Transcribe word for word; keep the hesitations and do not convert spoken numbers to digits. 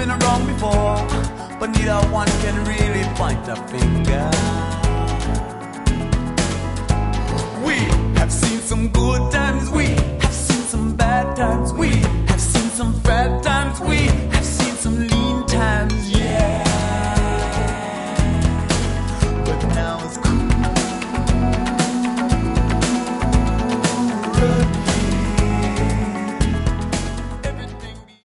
been wrong before, but neither one can really point a finger. We have seen some good times. We